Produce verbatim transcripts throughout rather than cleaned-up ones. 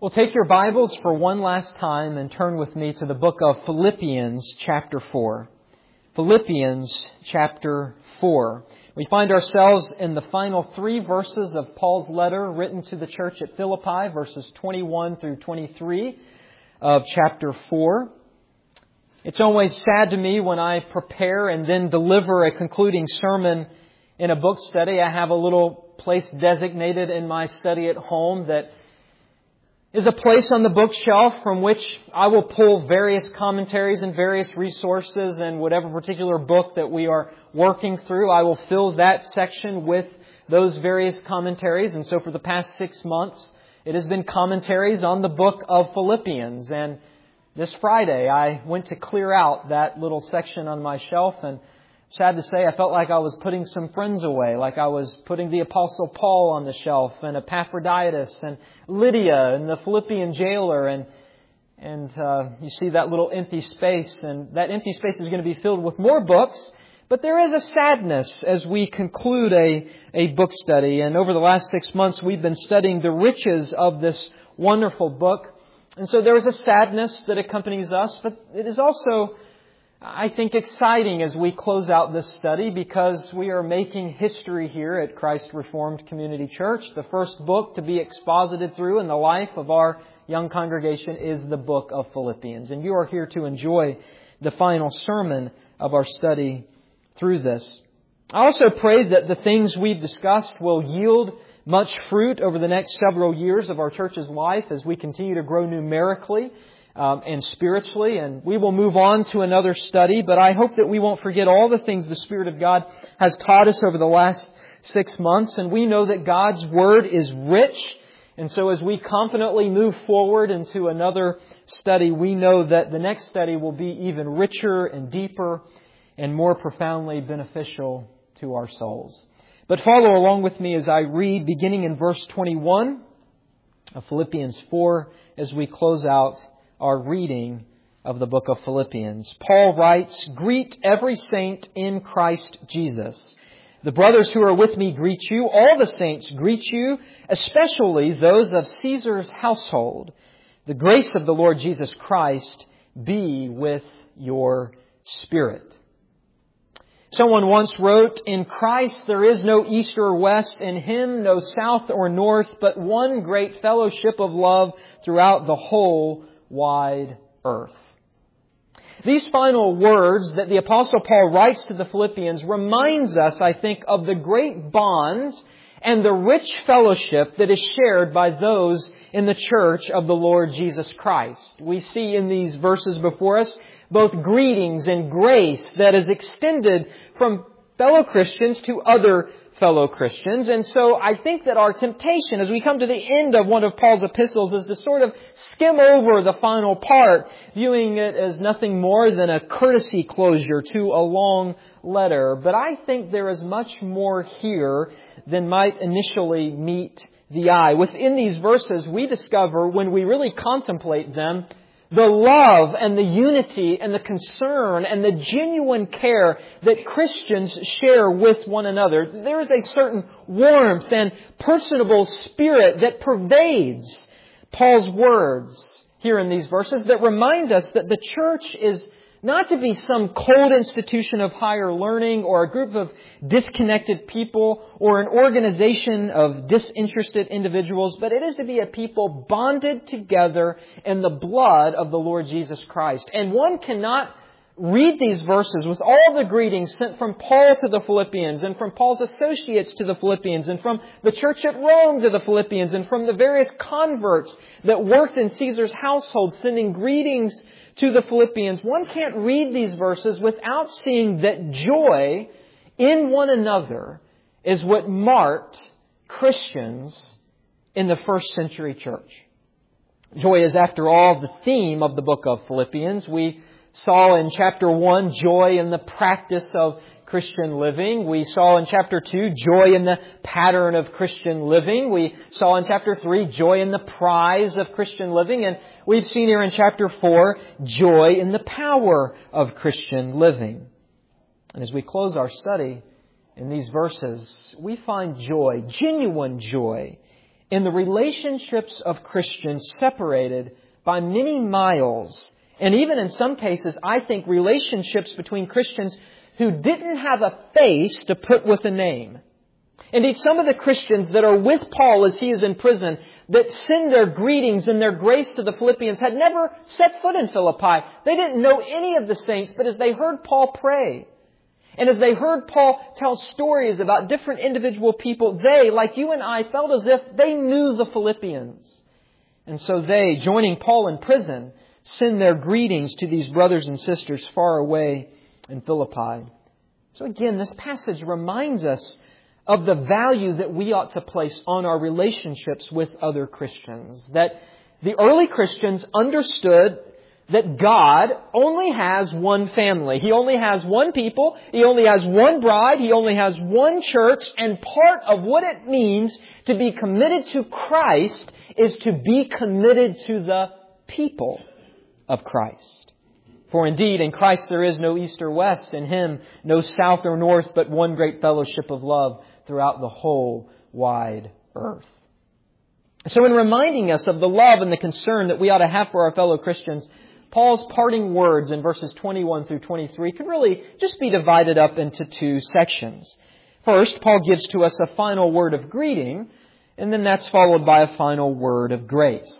Well, take your Bibles for one last time and turn with me to the book of Philippians chapter four. Philippians chapter four. We find ourselves in the final three verses of Paul's letter written to the church at Philippi, verses twenty-one through twenty-three of chapter four. It's always sad to me when I prepare and then deliver a concluding sermon in a book study. I have a little place designated in my study at home that is a place on the bookshelf from which I will pull various commentaries and various resources, and whatever particular book that we are working through, I will fill that section with those various commentaries. And so for the past six months, it has been commentaries on the book of Philippians. And this Friday, I went to clear out that little section on my shelf, and sad to say, I felt like I was putting some friends away, like I was putting the Apostle Paul on the shelf, and Epaphroditus, and Lydia, and the Philippian jailer, and and uh, you see that little empty space, and that empty space is going to be filled with more books, but there is a sadness as we conclude a, a book study, and over the last six months we've been studying the riches of this wonderful book, and so there is a sadness that accompanies us, but it is also, I think, exciting as we close out this study, because we are making history here at Christ Reformed Community Church. The first book to be exposited through in the life of our young congregation is the book of Philippians. And you are here to enjoy the final sermon of our study through this. I also pray that the things we've discussed will yield much fruit over the next several years of our church's life as we continue to grow numerically Um, and spiritually, and we will move on to another study, but I hope that we won't forget all the things the Spirit of God has taught us over the last six months, and we know that God's Word is rich, and so as we confidently move forward into another study, we know that the next study will be even richer and deeper and more profoundly beneficial to our souls. But follow along with me as I read, beginning in verse twenty-one of Philippians four, as we close out our reading of the book of Philippians. Paul writes, "Greet every saint in Christ Jesus. The brothers who are with me greet you. All the saints greet you, especially those of Caesar's household. The grace of the Lord Jesus Christ be with your spirit." Someone once wrote, "In Christ there is no east or west, in Him no south or north, but one great fellowship of love throughout the whole wide earth." These final words that the Apostle Paul writes to the Philippians reminds us, I think, of the great bond and the rich fellowship that is shared by those in the church of the Lord Jesus Christ. We see in these verses before us both greetings and grace that is extended from fellow Christians to other fellow Christians. And so I think that our temptation as we come to the end of one of Paul's epistles is to sort of skim over the final part, viewing it as nothing more than a courtesy closure to a long letter. But I think there is much more here than might initially meet the eye. Within these verses, we discover, when we really contemplate them, the love and the unity and the concern and the genuine care that Christians share with one another. There is a certain warmth and personable spirit that pervades Paul's words here in these verses that remind us that the church is not to be some cold institution of higher learning or a group of disconnected people or an organization of disinterested individuals, but it is to be a people bonded together in the blood of the Lord Jesus Christ. And one cannot read these verses with all the greetings sent from Paul to the Philippians and from Paul's associates to the Philippians and from the church at Rome to the Philippians and from the various converts that worked in Caesar's household sending greetings to the Philippians. One can't read these verses without seeing that joy in one another is what marked Christians in the first century church. Joy is, after all, the theme of the book of Philippians. We saw in chapter one joy in the practice of Christian living. We saw in chapter two joy in the pattern of Christian living. We saw in chapter three joy in the prize of Christian living. And we've seen here in chapter four joy in the power of Christian living. And as we close our study in these verses, we find joy, genuine joy, in the relationships of Christians separated by many miles, and even in some cases, I think, relationships between Christians who didn't have a face to put with a name. Indeed, some of the Christians that are with Paul as he is in prison, that send their greetings and their grace to the Philippians, had never set foot in Philippi. They didn't know any of the saints, but as they heard Paul pray, and as they heard Paul tell stories about different individual people, they, like you and I, felt as if they knew the Philippians. And so they, joining Paul in prison, send their greetings to these brothers and sisters far away in Philippi. So again, this passage reminds us of the value that we ought to place on our relationships with other Christians. That the early Christians understood that God only has one family. He only has one people. He only has one bride. He only has one church. And part of what it means to be committed to Christ is to be committed to the people of Christ. For indeed, in Christ there is no east or west, in Him no south or north, but one great fellowship of love throughout the whole wide earth. So in reminding us of the love and the concern that we ought to have for our fellow Christians, Paul's parting words in verses twenty-one through twenty-three can really just be divided up into two sections. First, Paul gives to us a final word of greeting, and then that's followed by a final word of grace.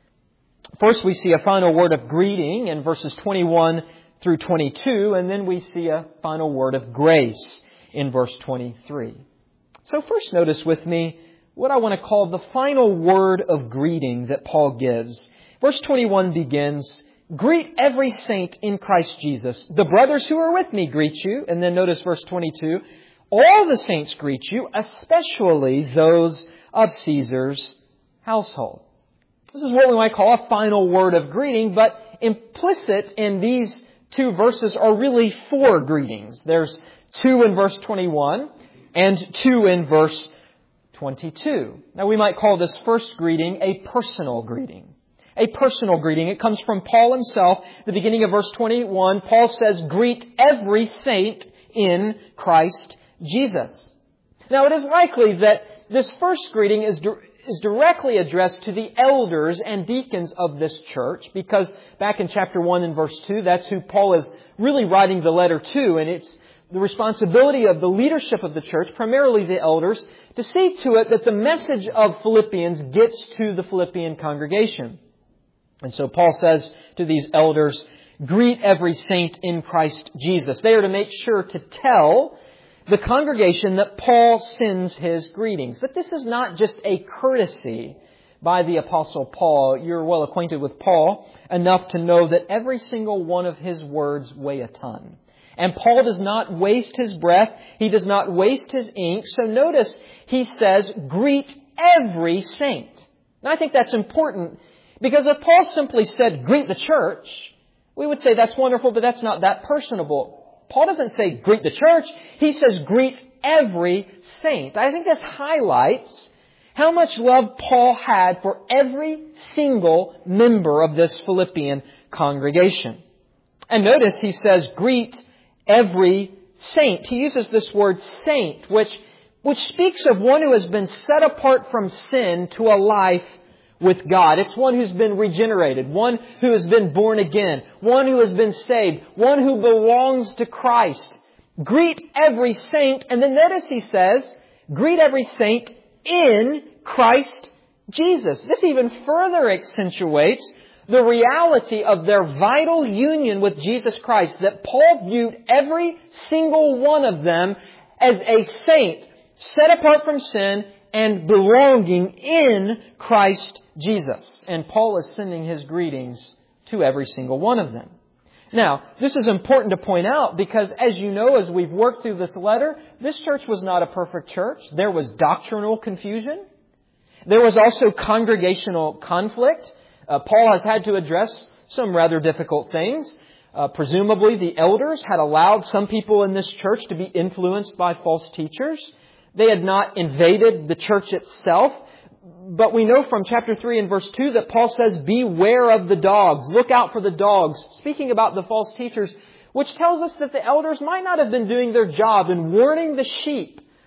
First, we see a final word of greeting in verses twenty-one through twenty-two, and then we see a final word of grace in verse twenty-three. So first notice with me what I want to call the final word of greeting that Paul gives. Verse twenty-one begins, "Greet every saint in Christ Jesus. The brothers who are with me greet you." And then notice verse twenty-two, "All the saints greet you, especially those of Caesar's household." This is what we might call a final word of greeting, but implicit in these two verses are really four greetings. There's two in verse twenty-one and two in verse twenty-two. Now we might call this first greeting a personal greeting. A personal greeting. It comes from Paul himself. At the beginning of verse twenty-one, Paul says, "Greet every saint in Christ Jesus." Now it is likely that this first greeting is is directly addressed to the elders and deacons of this church, because back in chapter one and verse two, that's who Paul is really writing the letter to, and it's the responsibility of the leadership of the church, primarily the elders, to see to it that the message of Philippians gets to the Philippian congregation. And so Paul says to these elders, "Greet every saint in Christ Jesus." They are to make sure to tell the congregation that Paul sends his greetings. But this is not just a courtesy by the Apostle Paul. You're well acquainted with Paul enough to know that every single one of his words weigh a ton. And Paul does not waste his breath. He does not waste his ink. So notice he says, "Greet every saint." And I think that's important, because if Paul simply said, "Greet the church," we would say that's wonderful, but that's not that personable. Paul doesn't say, "Greet the church." He says, "Greet every saint." I think this highlights how much love Paul had for every single member of this Philippian congregation. And notice he says, "Greet every saint." He uses this word saint, which, which speaks of one who has been set apart from sin to a life with God. It's one who's been regenerated, one who has been born again, one who has been saved, one who belongs to Christ. Greet every saint. And then notice he says, "Greet every saint in Christ Jesus." This even further accentuates the reality of their vital union with Jesus Christ, that Paul viewed every single one of them as a saint, set apart from sin and belonging in Christ Jesus. And Paul is sending his greetings to every single one of them. Now, this is important to point out because, as you know, as we've worked through this letter, this church was not a perfect church. There was doctrinal confusion. There was also congregational conflict. Uh, Paul has had to address some rather difficult things. Uh, presumably, the elders had allowed some people in this church to be influenced by false teachers. They had not invaded the church itself. But we know from chapter three and verse two that Paul says, "Beware of the dogs." Look out for the dogs. Speaking about the false teachers, which tells us that the elders might not have been doing their job in warning the sheep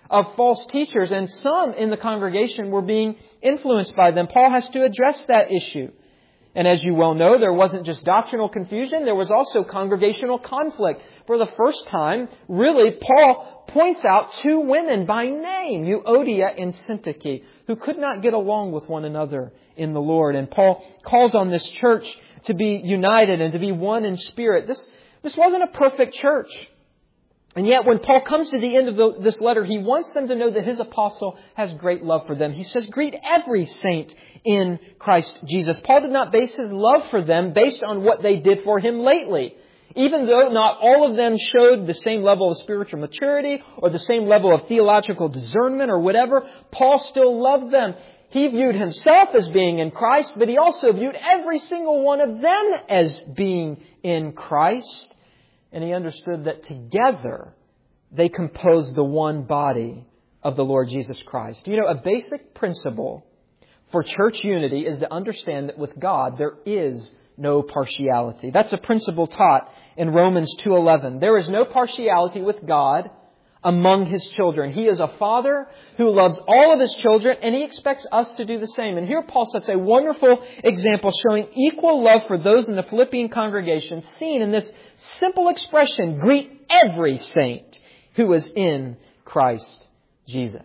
of false teachers, and some in the congregation were being influenced by them. Paul has to address that issue. And as you well know, there wasn't just doctrinal confusion, there was also congregational conflict. For the first time, really, Paul points out two women by name, Euodia and Syntyche, who could not get along with one another in the Lord. And Paul calls on this church to be united and to be one in spirit. This, this wasn't a perfect church. And yet when Paul comes to the end of the, this letter, he wants them to know that his apostle has great love for them. He says, greet every saint in Christ Jesus. Paul did not base his love for them based on what they did for him lately. Even though not all of them showed the same level of spiritual maturity or the same level of theological discernment or whatever, Paul still loved them. He viewed himself as being in Christ, but he also viewed every single one of them as being in Christ. And he understood that together they composed the one body of the Lord Jesus Christ. You know, a basic principle for church unity is to understand that with God there is no partiality. That's a principle taught in Romans two eleven. There is no partiality with God among His children. He is a Father who loves all of His children, and He expects us to do the same. And here Paul sets a wonderful example showing equal love for those in the Philippian congregation, seen in this simple expression, greet every saint who is in Christ Jesus.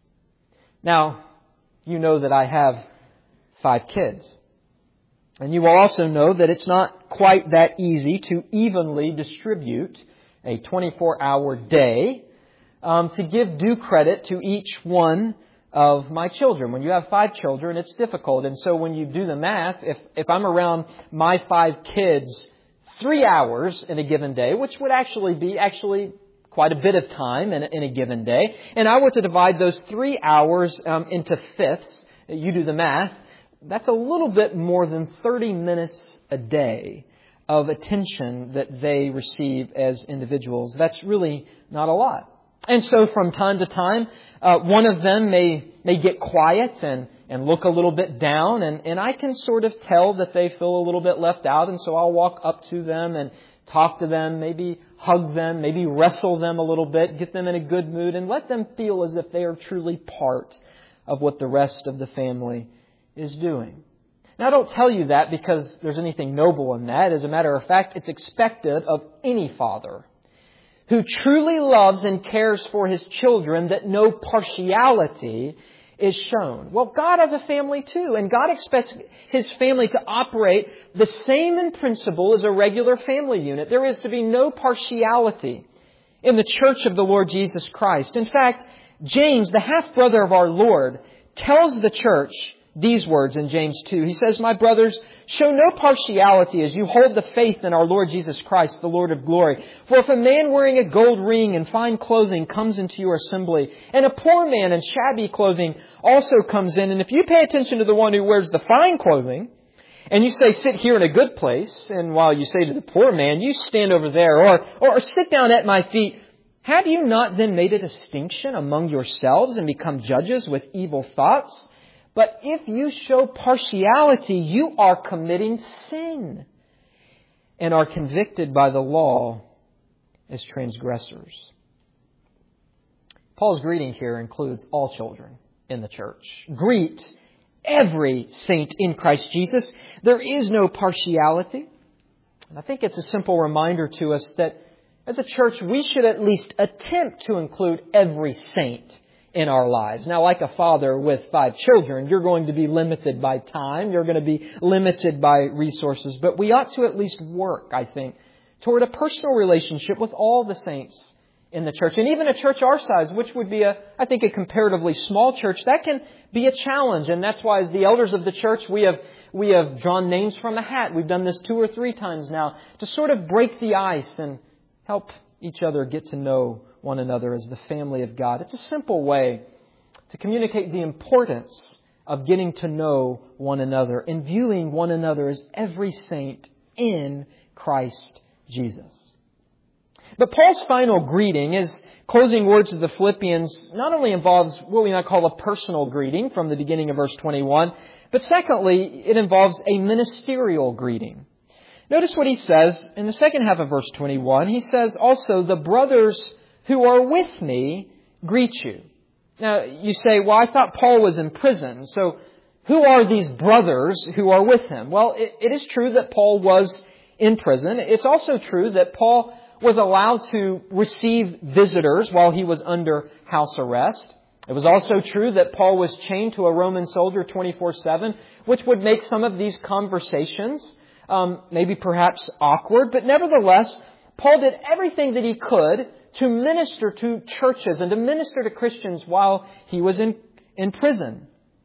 Now, you know that I have five kids. And you will also know that it's not quite that easy to evenly distribute a twenty-four hour day um, to give due credit to each one of my children. When you have five children, it's difficult. And so when you do the math, if, if I'm around my five kids three hours in a given day, which would actually be actually quite a bit of time in a, in a given day, and I were to divide those three hours um, into fifths, you do the math, that's a little bit more than thirty minutes a day of attention that they receive as individuals. That's really not a lot. And so from time to time, uh, one of them may may get quiet and, and look a little bit down, and, and I can sort of tell that they feel a little bit left out, and so I'll walk up to them and talk to them, maybe hug them, maybe wrestle them a little bit, get them in a good mood, and let them feel as if they are truly part of what the rest of the family is doing. Now, I don't tell you that because there's anything noble in that. As a matter of fact, it's expected of any father who truly loves and cares for his children that no partiality is shown. Well, God has a family too, and God expects His family to operate the same in principle as a regular family unit. There is to be no partiality in the church of the Lord Jesus Christ. In fact, James, the half-brother of our Lord, tells the church these words in James two. He says, "My brothers, show no partiality as you hold the faith in our Lord Jesus Christ, the Lord of glory. For if a man wearing a gold ring and fine clothing comes into your assembly, and a poor man in shabby clothing also comes in, and if you pay attention to the one who wears the fine clothing, and you say, 'Sit here in a good place,' and while you say to the poor man, 'You stand over there,' or, or 'Sit down at my feet,' have you not then made a distinction among yourselves and become judges with evil thoughts? But if you show partiality, you are committing sin and are convicted by the law as transgressors." Paul's greeting here includes all children in the church. Greet every saint in Christ Jesus. There is no partiality. And I think it's a simple reminder to us that as a church, we should at least attempt to include every saint in our lives. Now, like a father with five children, you're going to be limited by time. You're going to be limited by resources. But we ought to at least work, I think, toward a personal relationship with all the saints in the church. And even a church our size, which would be, a, I think, a comparatively small church, that can be a challenge. And that's why as the elders of the church, we have we have drawn names from a hat. We've done this two or three times now to sort of break the ice and help each other get to know one another as the family of God. It's a simple way to communicate the importance of getting to know one another and viewing one another as every saint in Christ Jesus. But Paul's final greeting, his closing words of the Philippians, not only involves what we might call a personal greeting from the beginning of verse twenty-one, but secondly, it involves a ministerial greeting. Notice what he says in the second half of verse twenty-one. He says, "Also, the brothers who are with me greet you." Now, you say, well, I thought Paul was in prison. So who are these brothers who are with him? Well, it, it is true that Paul was in prison. It's also true that Paul was allowed to receive visitors while he was under house arrest. It was also true that Paul was chained to a Roman soldier twenty-four seven, which would make some of these conversations um, maybe perhaps awkward. But nevertheless, Paul did everything that he could to minister to churches and to minister to Christians while he was in, in prison.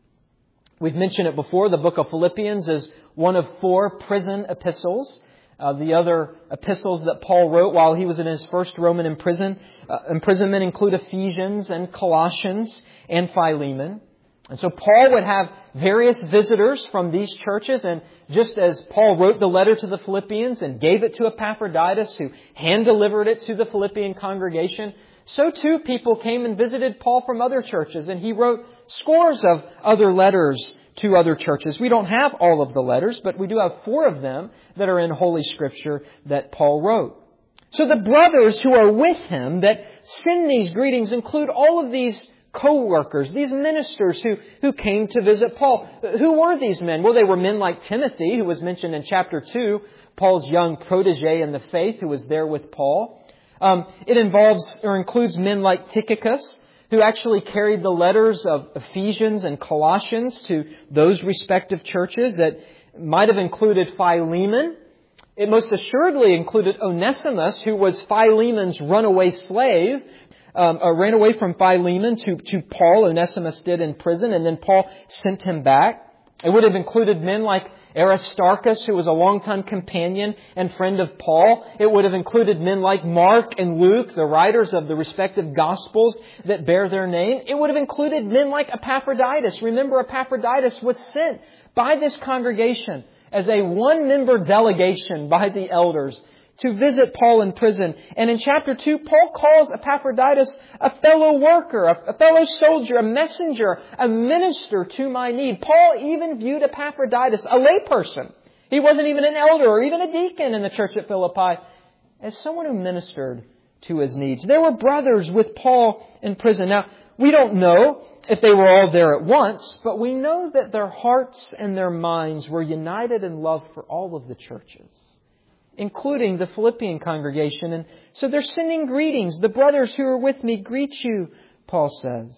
We've mentioned it before. The book of Philippians is one of four prison epistles. Uh, the other epistles that Paul wrote while he was in his first Roman imprison, uh, imprisonment include Ephesians and Colossians and Philemon. And so Paul would have various visitors from these churches, and just as Paul wrote the letter to the Philippians and gave it to Epaphroditus, who hand-delivered it to the Philippian congregation, so too people came and visited Paul from other churches, and he wrote scores of other letters to other churches. We don't have all of the letters, but we do have four of them that are in Holy Scripture that Paul wrote. So the brothers who are with him that send these greetings include all of these co-workers, these ministers who, who came to visit Paul. Who were these men? Well, they were men like Timothy, who was mentioned in chapter two, Paul's young protege in the faith who was there with Paul. Um, it involves or includes men like Tychicus, who actually carried the letters of Ephesians and Colossians to those respective churches. That might have included Philemon. It most assuredly included Onesimus, who was Philemon's runaway slave, um, uh, ran away from Philemon to, to Paul. Onesimus did in prison, and then Paul sent him back. It would have included men like Aristarchus, who was a longtime companion and friend of Paul. It would have included men like Mark and Luke, the writers of the respective Gospels that bear their name. It would have included men like Epaphroditus. Remember, Epaphroditus was sent by this congregation as a one-member delegation by the elders to visit Paul in prison. And in chapter two, Paul calls Epaphroditus a fellow worker, a fellow soldier, a messenger, a minister to my need. Paul even viewed Epaphroditus, a layperson. He wasn't even an elder or even a deacon in the church at Philippi, as someone who ministered to his needs. There were brothers with Paul in prison. Now, we don't know if they were all there at once, but we know that their hearts and their minds were united in love for all of the churches, including the Philippian congregation. And so they're sending greetings. The brothers who are with me greet you, Paul says.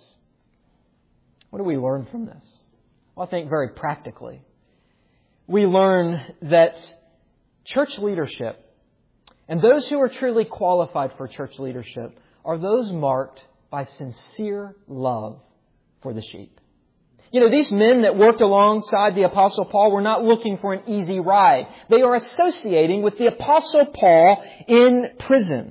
What do we learn from this? Well, I think very practically. We learn that church leadership and those who are truly qualified for church leadership are those marked by sincere love for the sheep. You know, these men that worked alongside the Apostle Paul were not looking for an easy ride. They are associating with the Apostle Paul in prison.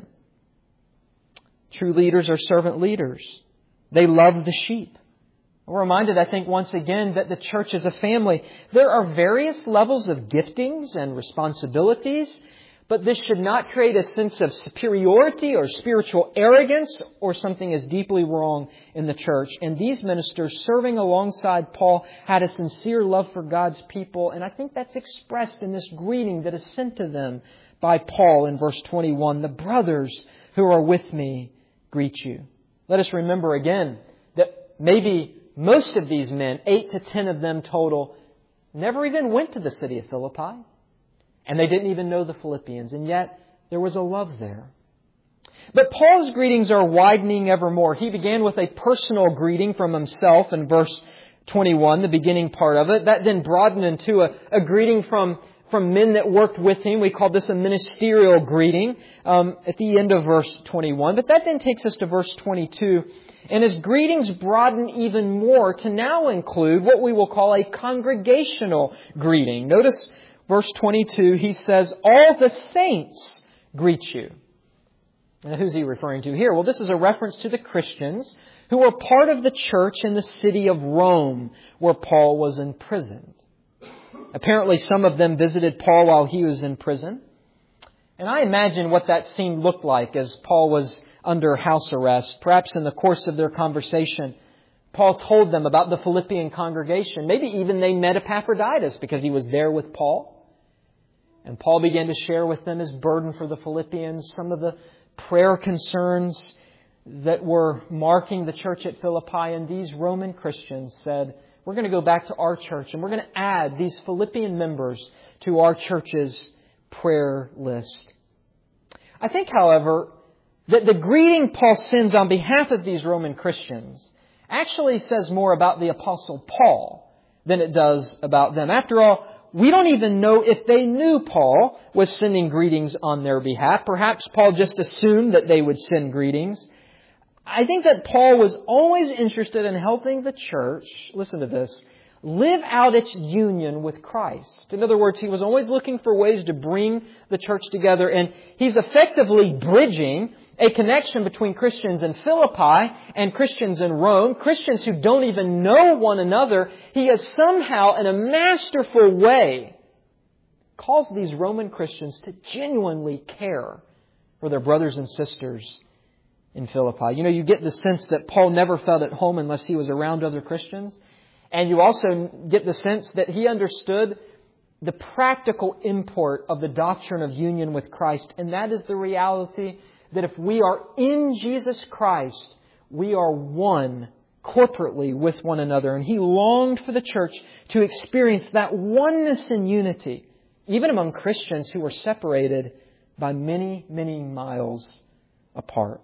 True leaders are servant leaders. They love the sheep. We're reminded, I think, once again that the church is a family. There are various levels of giftings and responsibilities, but this should not create a sense of superiority or spiritual arrogance or something is deeply wrong in the church. And these ministers serving alongside Paul had a sincere love for God's people. And I think that's expressed in this greeting that is sent to them by Paul in verse twenty-one. The brothers who are with me greet you. Let us remember again that maybe most of these men, eight to ten of them total, never even went to the city of Philippi. And they didn't even know the Philippians. And yet, there was a love there. But Paul's greetings are widening evermore. He began with a personal greeting from himself in verse twenty-one, the beginning part of it. That then broadened into a, a greeting from, from men that worked with him. We call this a ministerial greeting um, at the end of verse twenty-one. But that then takes us to verse twenty-two. And his greetings broaden even more to now include what we will call a congregational greeting. Notice verse twenty-two, he says, all the saints greet you. Now, who's he referring to here? Well, this is a reference to the Christians who were part of the church in the city of Rome where Paul was imprisoned. Apparently, some of them visited Paul while he was in prison. And I imagine what that scene looked like as Paul was under house arrest. Perhaps in the course of their conversation, Paul told them about the Philippian congregation. Maybe even they met Epaphroditus because he was there with Paul. And Paul began to share with them his burden for the Philippians, some of the prayer concerns that were marking the church at Philippi, and these Roman Christians said, we're going to go back to our church and we're going to add these Philippian members to our church's prayer list. I think, however, that the greeting Paul sends on behalf of these Roman Christians actually says more about the Apostle Paul than it does about them. After all, we don't even know if they knew Paul was sending greetings on their behalf. Perhaps Paul just assumed that they would send greetings. I think that Paul was always interested in helping the church, listen to this, live out its union with Christ. In other words, he was always looking for ways to bring the church together, and he's effectively bridging a connection between Christians in Philippi and Christians in Rome, Christians who don't even know one another. He has somehow, in a masterful way, calls these Roman Christians to genuinely care for their brothers and sisters in Philippi. You know, you get the sense that Paul never felt at home unless he was around other Christians. And you also get the sense that he understood the practical import of the doctrine of union with Christ. And that is the reality that if we are in Jesus Christ, we are one corporately with one another. And he longed for the church to experience that oneness and unity, even among Christians who were separated by many, many miles apart.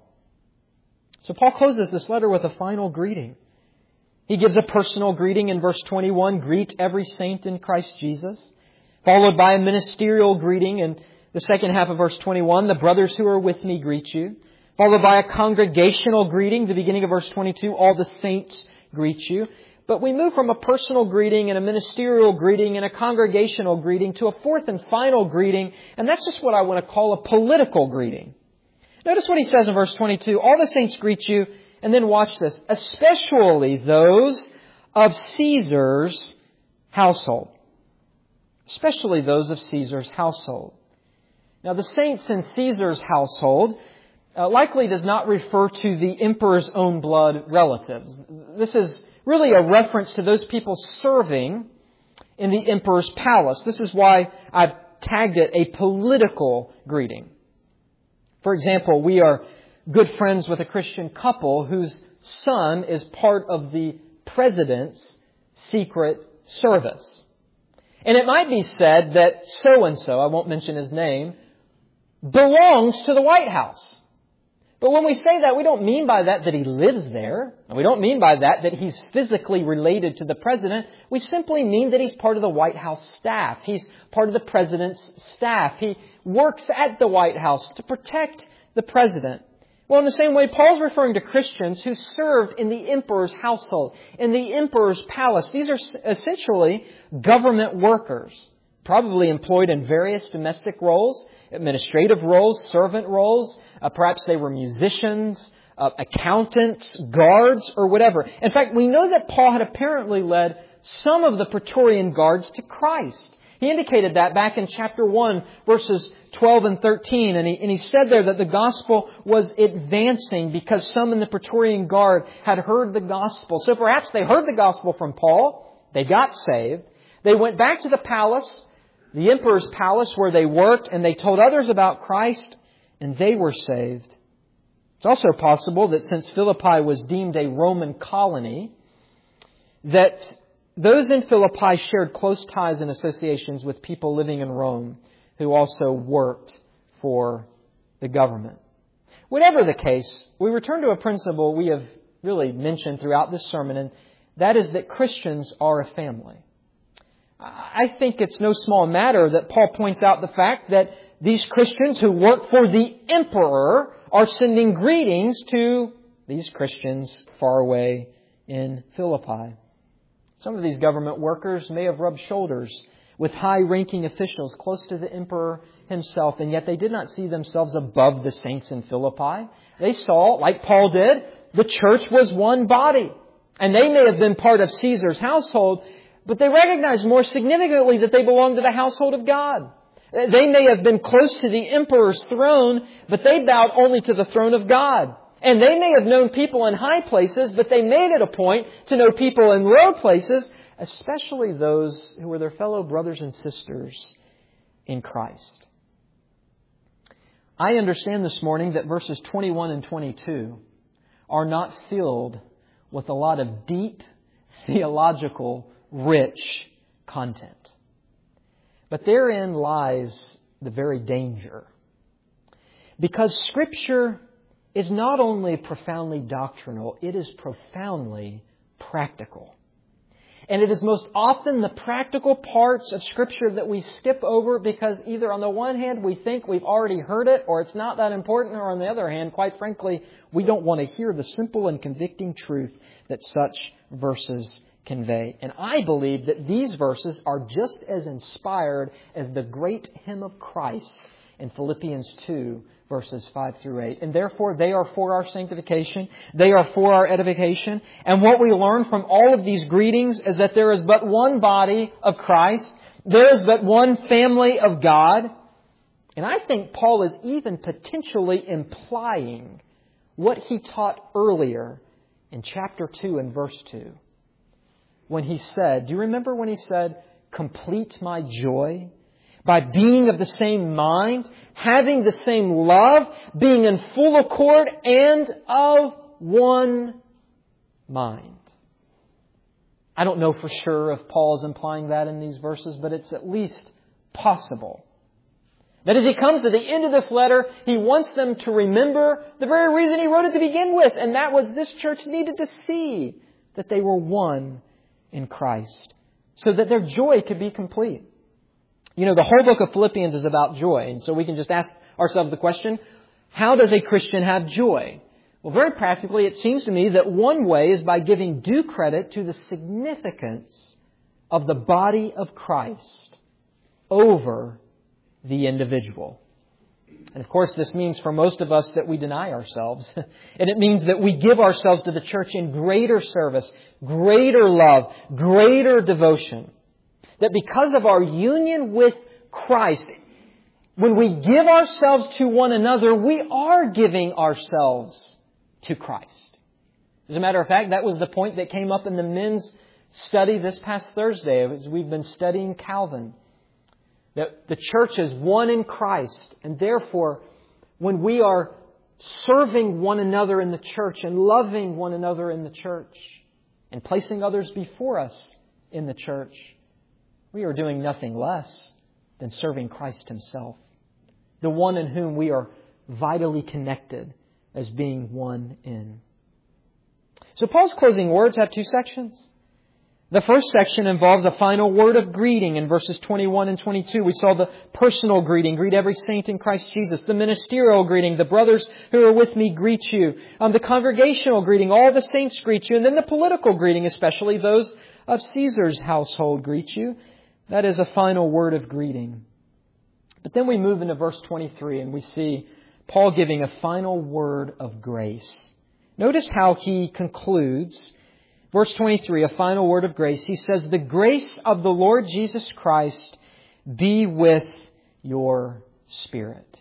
So Paul closes this letter with a final greeting. He gives a personal greeting in verse twenty-one, greet every saint in Christ Jesus, followed by a ministerial greeting in the second half of verse twenty-one, the brothers who are with me greet you, followed by a congregational greeting, the beginning of verse twenty-two, all the saints greet you. But we move from a personal greeting and a ministerial greeting and a congregational greeting to a fourth and final greeting, and that's just what I want to call a political greeting. Notice what he says in verse twenty-two, all the saints greet you, and then watch this, especially those of Caesar's household. Especially those of Caesar's household. Now, the saints in Caesar's household uh, likely does not refer to the emperor's own blood relatives. This is really a reference to those people serving in the emperor's palace. This is why I've tagged it a political greeting. For example, we are good friends with a Christian couple whose son is part of the president's secret service. And it might be said that so-and-so, I won't mention his name, belongs to the White House. But when we say that, we don't mean by that that he lives there. And we don't mean by that that he's physically related to the president. We simply mean that he's part of the White House staff. He's part of the president's staff. He works at the White House to protect the president. Well, in the same way, Paul's referring to Christians who served in the emperor's household, in the emperor's palace. These are essentially government workers, probably employed in various domestic roles, administrative roles, servant roles. Uh, perhaps they were musicians, uh, accountants, guards, or whatever. In fact, we know that Paul had apparently led some of the Praetorian guards to Christ. He indicated that back in chapter one, verses twelve and thirteen. And he, and he said there that the gospel was advancing because some in the Praetorian Guard had heard the gospel. So perhaps they heard the gospel from Paul. They got saved. They went back to the palace, the emperor's palace where they worked, and they told others about Christ, and they were saved. It's also possible that since Philippi was deemed a Roman colony, that those in Philippi shared close ties and associations with people living in Rome who also worked for the government. Whatever the case, we return to a principle we have really mentioned throughout this sermon, and that is that Christians are a family. I think it's no small matter that Paul points out the fact that these Christians who work for the emperor are sending greetings to these Christians far away in Philippi. Some of these government workers may have rubbed shoulders with high-ranking officials close to the emperor himself, and yet they did not see themselves above the saints in Philippi. They saw, like Paul did, the church was one body. And they may have been part of Caesar's household, but they recognized more significantly that they belonged to the household of God. They may have been close to the emperor's throne, but they bowed only to the throne of God. And they may have known people in high places, but they made it a point to know people in low places, especially those who were their fellow brothers and sisters in Christ. I understand this morning that verses twenty-one and twenty-two are not filled with a lot of deep, theological, rich content. But therein lies the very danger. Because Scripture is not only profoundly doctrinal, it is profoundly practical. And it is most often the practical parts of Scripture that we skip over because either on the one hand we think we've already heard it or it's not that important, or on the other hand, quite frankly, we don't want to hear the simple and convicting truth that such verses convey. And I believe that these verses are just as inspired as the great hymn of Christ in Philippians two, verses five through eight. And therefore, they are for our sanctification. They are for our edification. And what we learn from all of these greetings is that there is but one body of Christ. There is but one family of God. And I think Paul is even potentially implying what he taught earlier in chapter two and verse two. When he said, do you remember when he said, complete my joy by being of the same mind, having the same love, being in full accord, and of one mind. I don't know for sure if Paul is implying that in these verses, but it's at least possible. That as he comes to the end of this letter, he wants them to remember the very reason he wrote it to begin with, and that was this church needed to see that they were one in Christ, so that their joy could be complete. You know, the whole book of Philippians is about joy. And so we can just ask ourselves the question, how does a Christian have joy? Well, very practically, it seems to me that one way is by giving due credit to the significance of the body of Christ over the individual. And of course, this means for most of us that we deny ourselves. And it means that we give ourselves to the church in greater service, greater love, greater devotion. That because of our union with Christ, when we give ourselves to one another, we are giving ourselves to Christ. As a matter of fact, that was the point that came up in the men's study this past Thursday as we've been studying Calvin. That the church is one in Christ, and therefore, when we are serving one another in the church and loving one another in the church and placing others before us in the church, we are doing nothing less than serving Christ Himself, the one in whom we are vitally connected as being one in. So Paul's closing words have two sections. The first section involves a final word of greeting in verses twenty-one and twenty-two. We saw the personal greeting, greet every saint in Christ Jesus. The ministerial greeting, the brothers who are with me greet you. Um, the congregational greeting, all the saints greet you. And then the political greeting, especially those of Caesar's household greet you. That is a final word of greeting. But then we move into verse twenty-three and we see Paul giving a final word of grace. Notice how he concludes. Verse twenty-three, a final word of grace. He says, the grace of the Lord Jesus Christ be with your spirit.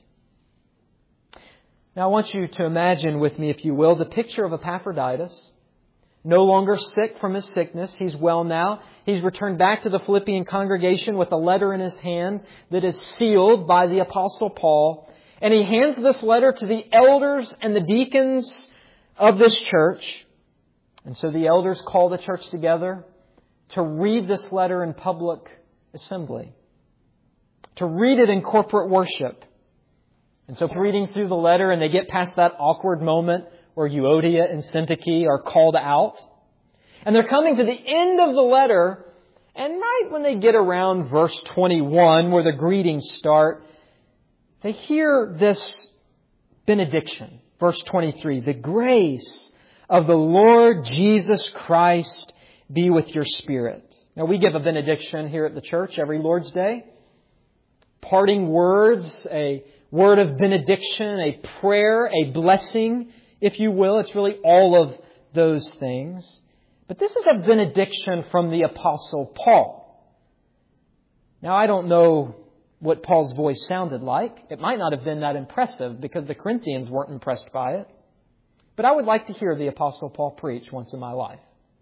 Now I want you to imagine with me, if you will, the picture of Epaphroditus. No longer sick from his sickness. He's well now. He's returned back to the Philippian congregation with a letter in his hand that is sealed by the Apostle Paul. And he hands this letter to the elders and the deacons of this church. And so the elders call the church together to read this letter in public assembly, to read it in corporate worship. And so reading through the letter, and they get past that awkward moment where Euodia and Syntyche are called out. And they're coming to the end of the letter, and right when they get around verse twenty-one, where the greetings start, they hear this benediction. Verse twenty-three, the grace of the Lord Jesus Christ be with your spirit. Now, we give a benediction here at the church every Lord's Day. Parting words, a word of benediction, a prayer, a blessing, if you will. It's really all of those things. But this is a benediction from the Apostle Paul. Now, I don't know what Paul's voice sounded like. It might not have been that impressive because the Corinthians weren't impressed by it. But I would like to hear the Apostle Paul preach once in my life.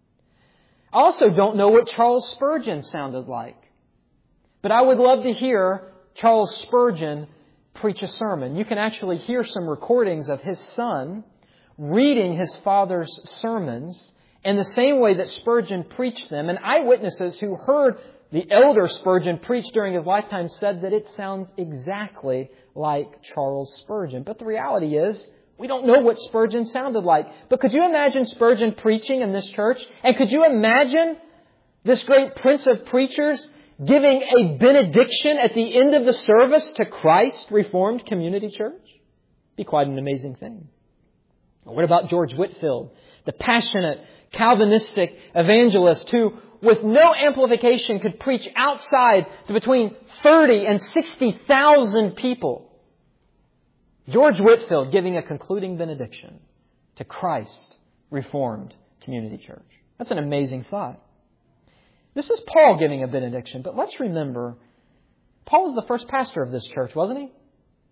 I also don't know what Charles Spurgeon sounded like. But I would love to hear Charles Spurgeon preach a sermon. You can actually hear some recordings of his son reading his father's sermons in the same way that Spurgeon preached them. And eyewitnesses who heard the elder Spurgeon preach during his lifetime said that it sounds exactly like Charles Spurgeon. But the reality is, we don't know what Spurgeon sounded like. But could you imagine Spurgeon preaching in this church? And could you imagine this great prince of preachers giving a benediction at the end of the service to Christ Reformed Community Church? Be quite an amazing thing. What about George Whitefield, the passionate Calvinistic evangelist who, with no amplification, could preach outside to between thirty and sixty thousand people? George Whitefield giving a concluding benediction to Christ Reformed Community Church. That's an amazing thought. This is Paul giving a benediction, but let's remember, Paul was the first pastor of this church, wasn't he?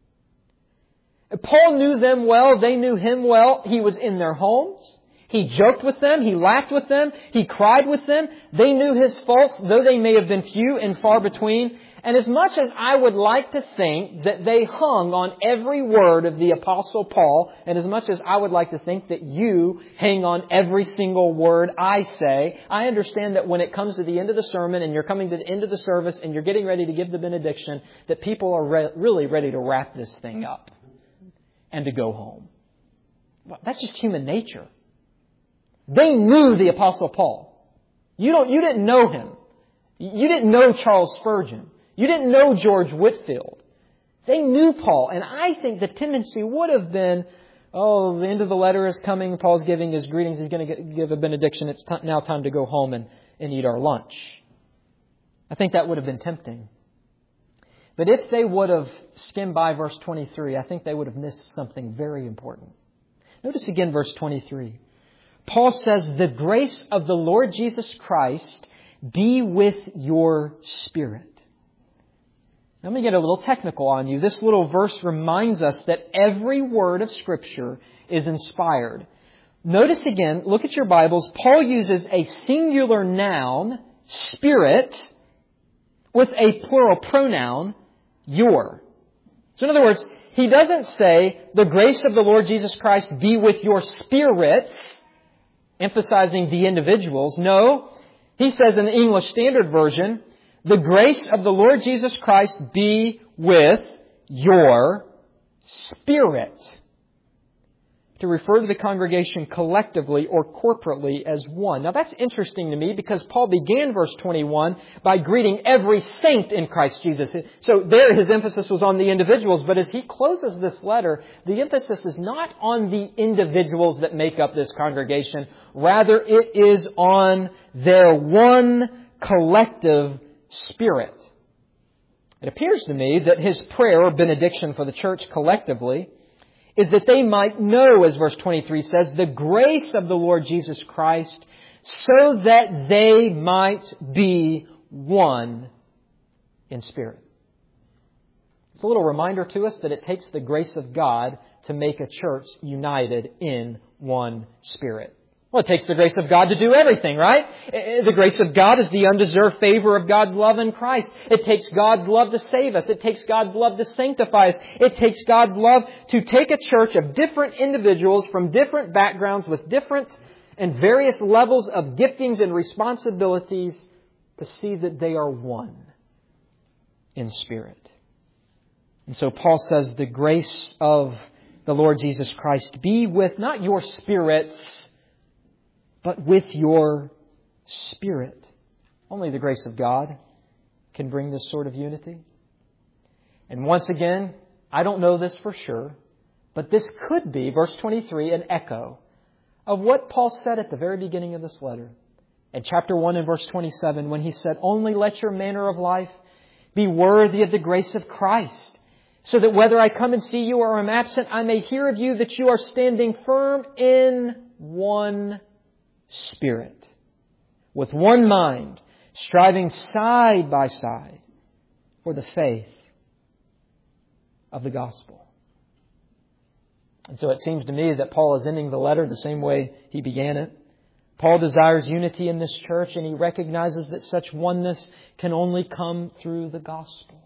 Paul knew them well. They knew him well. He was in their homes. He joked with them. He laughed with them. He cried with them. They knew his faults, though they may have been few and far between. And as much as I would like to think that they hung on every word of the Apostle Paul, and as much as I would like to think that you hang on every single word I say, I understand that when it comes to the end of the sermon and you're coming to the end of the service and you're getting ready to give the benediction, that people are re- really ready to wrap this thing up and to go home. Well, that's just human nature. They knew the Apostle Paul. You don't, you didn't know him. You didn't know Charles Spurgeon. You didn't know George Whitefield. They knew Paul. And I think the tendency would have been, oh, the end of the letter is coming. Paul's giving his greetings. He's going to give a benediction. It's t- now time to go home and, and eat our lunch. I think that would have been tempting. But if they would have skimmed by verse twenty-three, I think they would have missed something very important. Notice again verse twenty-three. Paul says, "The grace of the Lord Jesus Christ be with your spirit." Let me get a little technical on you. This little verse reminds us that every word of Scripture is inspired. Notice again, look at your Bibles, Paul uses a singular noun, spirit, with a plural pronoun, your. So in other words, he doesn't say, "The grace of the Lord Jesus Christ be with your spirits," emphasizing the individuals. No, he says in the English Standard Version, "The grace of the Lord Jesus Christ be with your spirit." To refer to the congregation collectively or corporately as one. Now that's interesting to me because Paul began verse twenty-one by greeting every saint in Christ Jesus. So there his emphasis was on the individuals, but as he closes this letter, the emphasis is not on the individuals that make up this congregation. Rather, it is on their one collective spirit. It appears to me that his prayer or benediction for the church collectively is that they might know, as verse twenty-three says, the grace of the Lord Jesus Christ, so that they might be one in spirit. It's a little reminder to us that it takes the grace of God to make a church united in one spirit. Well, it takes the grace of God to do everything, right? The grace of God is the undeserved favor of God's love in Christ. It takes God's love to save us. It takes God's love to sanctify us. It takes God's love to take a church of different individuals from different backgrounds with different and various levels of giftings and responsibilities to see that they are one in spirit. And so Paul says, the grace of the Lord Jesus Christ be with not your spirits, but with your spirit. Only the grace of God can bring this sort of unity. And once again, I don't know this for sure, but this could be, verse twenty-three, an echo of what Paul said at the very beginning of this letter. In chapter one and verse twenty-seven, when he said, "Only let your manner of life be worthy of the grace of Christ, so that whether I come and see you or am absent, I may hear of you that you are standing firm in one spirit, with one mind, striving side by side for the faith of the gospel." And so it seems to me that Paul is ending the letter the same way he began it. Paul desires unity in this church, and he recognizes that such oneness can only come through the gospel.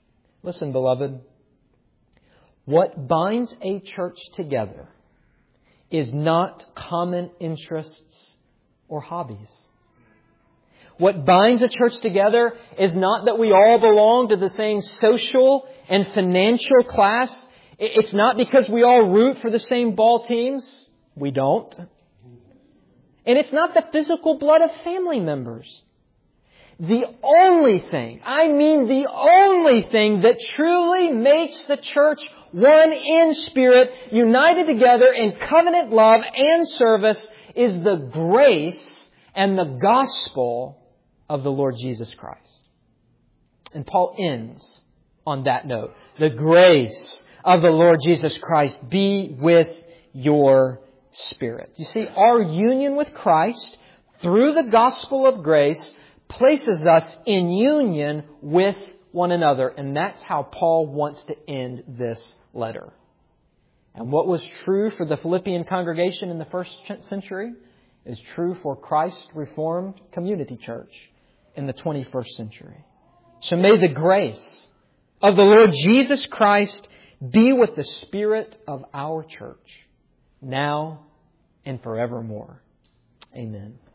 Listen, beloved, what binds a church together is not common interests or hobbies. What binds a church together is not that we all belong to the same social and financial class. It's not because we all root for the same ball teams. We don't. And it's not the physical blood of family members. The only thing, I mean the only thing that truly makes the church one in spirit, united together in covenant love and service, is the grace and the gospel of the Lord Jesus Christ. And Paul ends on that note. The grace of the Lord Jesus Christ be with your spirit. You see, our union with Christ through the gospel of grace places us in union with one another. And that's how Paul wants to end this letter. And what was true for the Philippian congregation in the first century is true for Christ Reformed Community Church in the twenty-first century. So may the grace of the Lord Jesus Christ be with the spirit of our church now and forevermore. Amen.